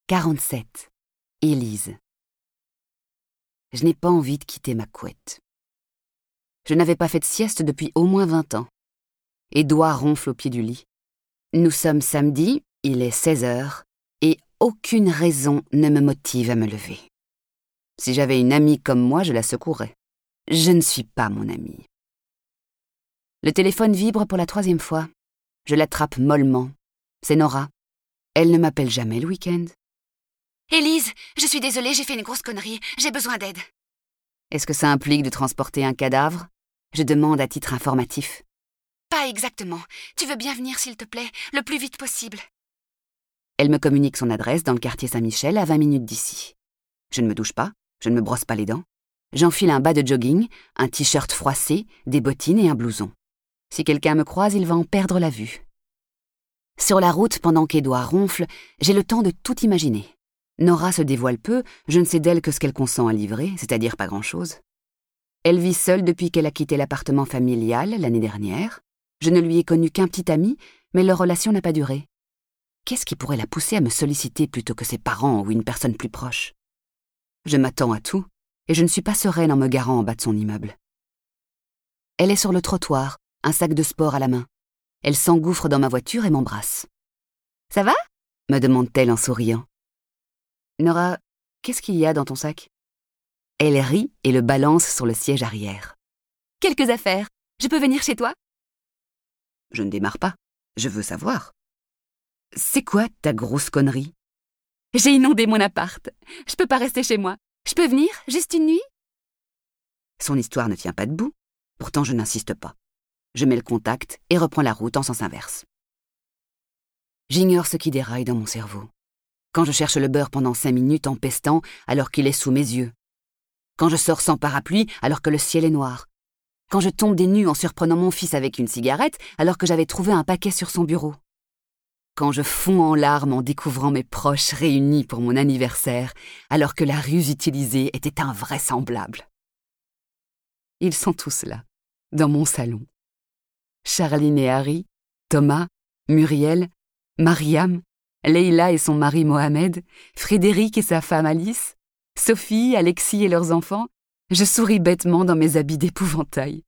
47. Élise. Je n'ai pas envie de quitter ma couette. Je n'avais pas fait de sieste depuis au moins 20 ans. Édouard ronfle au pied du lit. Nous sommes samedi, il est 16h, et aucune raison ne me motive à me lever. Si j'avais une amie comme moi, je la secouerais. Je ne suis pas mon amie. Le téléphone vibre pour la 3e fois. Je l'attrape mollement. C'est Nora. Elle ne m'appelle jamais le week-end. Élise, je suis désolée, j'ai fait une grosse connerie. J'ai besoin d'aide. Est-ce que ça implique de transporter un cadavre ? Je demande à titre informatif. Pas exactement. Tu veux bien venir, s'il te plaît, le plus vite possible. Elle me communique son adresse dans le quartier Saint-Michel, à 20 minutes d'ici. Je ne me douche pas, je ne me brosse pas les dents. J'enfile un bas de jogging, un t-shirt froissé, des bottines et un blouson. Si quelqu'un me croise, il va en perdre la vue. Sur la route, pendant qu'Édouard ronfle, j'ai le temps de tout imaginer. Nora se dévoile peu, je ne sais d'elle que ce qu'elle consent à livrer, c'est-à-dire pas grand-chose. Elle vit seule depuis qu'elle a quitté l'appartement familial l'année dernière. Je ne lui ai connu qu'un petit ami, mais leur relation n'a pas duré. Qu'est-ce qui pourrait la pousser à me solliciter plutôt que ses parents ou une personne plus proche ? Je m'attends à tout, et je ne suis pas sereine en me garant en bas de son immeuble. Elle est sur le trottoir, un sac de sport à la main. Elle s'engouffre dans ma voiture et m'embrasse. « Ça va ?» me demande-t-elle en souriant. « Nora, qu'est-ce qu'il y a dans ton sac ?» Elle rit et le balance sur le siège arrière. « Quelques affaires. Je peux venir chez toi ?» Je ne démarre pas. Je veux savoir. « C'est quoi ta grosse connerie ?» J'ai inondé mon appart. Je peux pas rester chez moi. Je peux venir, juste une nuit ? Son histoire ne tient pas debout. Pourtant, je n'insiste pas. Je mets le contact et reprends la route en sens inverse. J'ignore ce qui déraille dans mon cerveau. Quand je cherche le beurre pendant 5 minutes en pestant alors qu'il est sous mes yeux. Quand je sors sans parapluie alors que le ciel est noir. Quand je tombe des nues en surprenant mon fils avec une cigarette alors que j'avais trouvé un paquet sur son bureau. Quand je fonds en larmes en découvrant mes proches réunis pour mon anniversaire alors que la ruse utilisée était invraisemblable. Ils sont tous là, dans mon salon. Charline et Harry, Thomas, Muriel, Mariam, Leïla et son mari Mohamed, Frédéric et sa femme Alice, Sophie, Alexis et leurs enfants. Je souris bêtement dans mes habits d'épouvantail.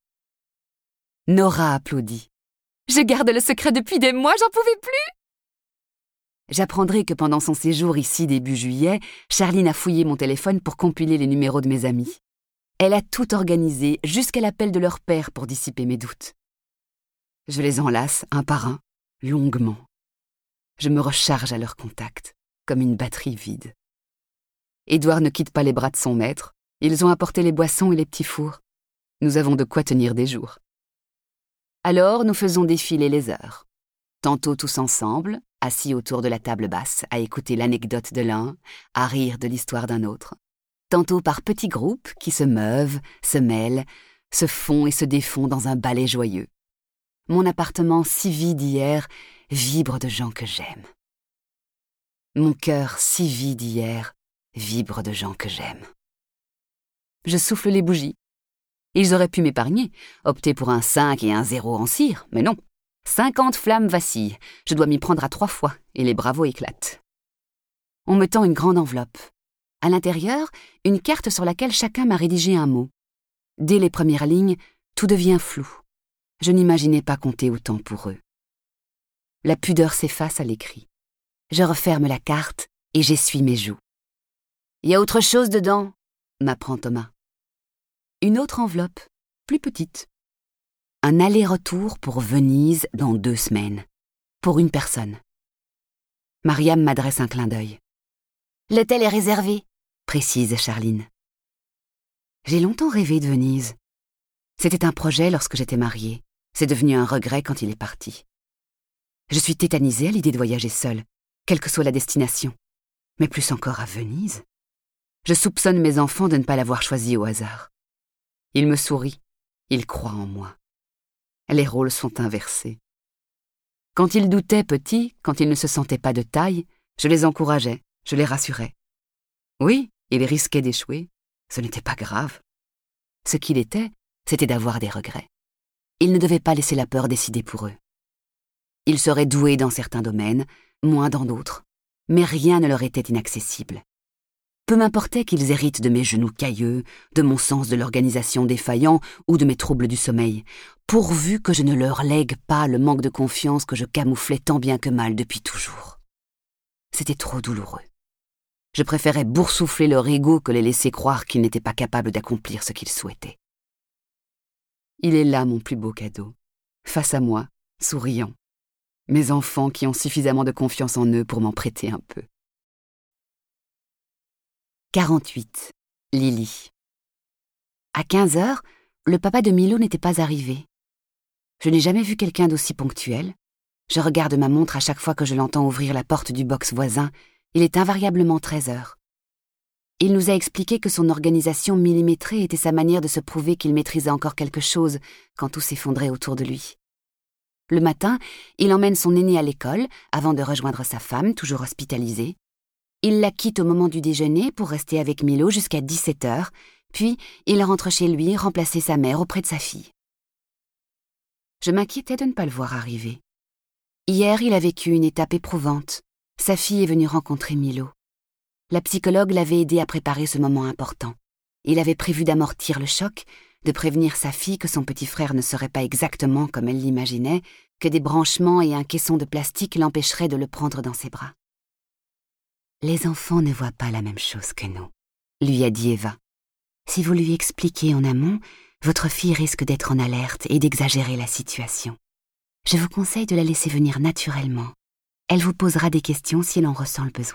Nora applaudit. Je garde le secret depuis des mois, j'en pouvais plus. J'apprendrai que pendant son séjour ici début juillet, Charline a fouillé mon téléphone pour compiler les numéros de mes amis. Elle a tout organisé jusqu'à l'appel de leur père pour dissiper mes doutes. Je les enlace un par un, longuement. Je me recharge à leur contact, comme une batterie vide. Édouard ne quitte pas les bras de son maître. Ils ont apporté les boissons et les petits fours. Nous avons de quoi tenir des jours. Alors, nous faisons défiler les heures. Tantôt tous ensemble, assis autour de la table basse, à écouter l'anecdote de l'un, à rire de l'histoire d'un autre. Tantôt par petits groupes qui se meuvent, se mêlent, se font et se défont dans un ballet joyeux. Mon appartement si vide hier vibre de gens que j'aime. Mon cœur si vide hier vibre de gens que j'aime. Je souffle les bougies. Ils auraient pu m'épargner, opter pour un 5 et un 0 en cire, mais non. 50 flammes vacillent, je dois m'y prendre à 3 fois, et les bravos éclatent. On me tend une grande enveloppe. À l'intérieur, une carte sur laquelle chacun m'a rédigé un mot. Dès les premières lignes, tout devient flou. Je n'imaginais pas compter autant pour eux. La pudeur s'efface à l'écrit. Je referme la carte et j'essuie mes joues. « Il y a autre chose dedans ?» m'apprend Thomas. Une autre enveloppe, plus petite. Un aller-retour pour Venise dans 2 semaines. Pour une personne. Mariam m'adresse un clin d'œil. « L'hôtel est réservé », précise Charline. J'ai longtemps rêvé de Venise. C'était un projet lorsque j'étais mariée. C'est devenu un regret quand il est parti. Je suis tétanisée à l'idée de voyager seule, quelle que soit la destination. Mais plus encore à Venise. Je soupçonne mes enfants de ne pas l'avoir choisi au hasard. Ils me sourient, ils croient en moi. Les rôles sont inversés. Quand ils doutaient petits, quand ils ne se sentaient pas de taille, je les encourageais, je les rassurais. Oui, ils risquaient d'échouer, ce n'était pas grave. Ce qu'il était, c'était d'avoir des regrets. Ils ne devaient pas laisser la peur décider pour eux. Ils seraient doués dans certains domaines, moins dans d'autres. mais rien ne leur était inaccessible. Peu m'importait qu'ils héritent de mes genoux cailleux, de mon sens de l'organisation défaillant ou de mes troubles du sommeil, pourvu que je ne leur lègue pas le manque de confiance que je camouflais tant bien que mal depuis toujours. C'était trop douloureux. Je préférais boursoufler leur ego que les laisser croire qu'ils n'étaient pas capables d'accomplir ce qu'ils souhaitaient. Il est là mon plus beau cadeau, face à moi, souriant. Mes enfants qui ont suffisamment de confiance en eux pour m'en prêter un peu. 48. Lily. À 15h, le papa de Milo n'était pas arrivé. Je n'ai jamais vu quelqu'un d'aussi ponctuel. Je regarde ma montre à chaque fois que je l'entends ouvrir la porte du box voisin. Il est invariablement 13h. Il nous a expliqué que son organisation millimétrée était sa manière de se prouver qu'il maîtrisait encore quelque chose quand tout s'effondrait autour de lui. Le matin, il emmène son aîné à l'école avant de rejoindre sa femme, toujours hospitalisée. Il la quitte au moment du déjeuner pour rester avec Milo jusqu'à 17h, puis il rentre chez lui remplacer sa mère auprès de sa fille. Je m'inquiétais de ne pas le voir arriver. Hier, il a vécu une étape éprouvante. Sa fille est venue rencontrer Milo. La psychologue l'avait aidé à préparer ce moment important. Il avait prévu d'amortir le choc, de prévenir sa fille que son petit frère ne serait pas exactement comme elle l'imaginait, que des branchements et un caisson de plastique l'empêcheraient de le prendre dans ses bras. « Les enfants ne voient pas la même chose que nous », lui a dit Eva. « Si vous lui expliquez en amont, votre fille risque d'être en alerte et d'exagérer la situation. Je vous conseille de la laisser venir naturellement. Elle vous posera des questions si elle en ressent le besoin. »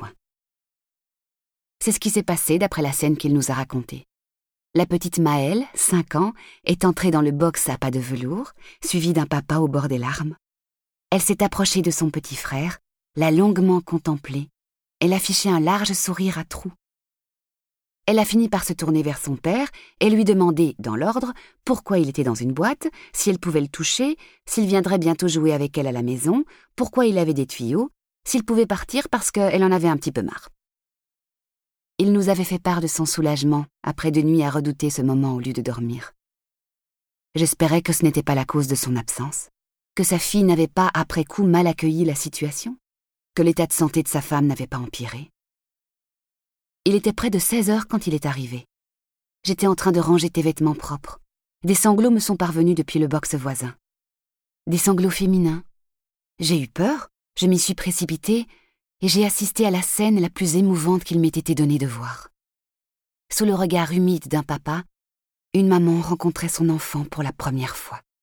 C'est ce qui s'est passé d'après la scène qu'il nous a racontée. La petite Maëlle, 5 ans, est entrée dans le box à pas de velours, suivie d'un papa au bord des larmes. Elle s'est approchée de son petit frère, l'a longuement contemplé. Elle affichait un large sourire à trous. Elle a fini par se tourner vers son père et lui demander, dans l'ordre, pourquoi il était dans une boîte, si elle pouvait le toucher, s'il viendrait bientôt jouer avec elle à la maison, pourquoi il avait des tuyaux, s'il pouvait partir parce qu'elle en avait un petit peu marre. Il nous avait fait part de son soulagement après 2 nuits à redouter ce moment au lieu de dormir. J'espérais que ce n'était pas la cause de son absence, que sa fille n'avait pas après coup mal accueilli la situation, que l'état de santé de sa femme n'avait pas empiré. Il était près de 16h quand il est arrivé. J'étais en train de ranger tes vêtements propres. Des sanglots me sont parvenus depuis le box voisin. Des sanglots féminins. J'ai eu peur, je m'y suis précipitée et j'ai assisté à la scène la plus émouvante qu'il m'ait été donné de voir. Sous le regard humide d'un papa, une maman rencontrait son enfant pour la première fois.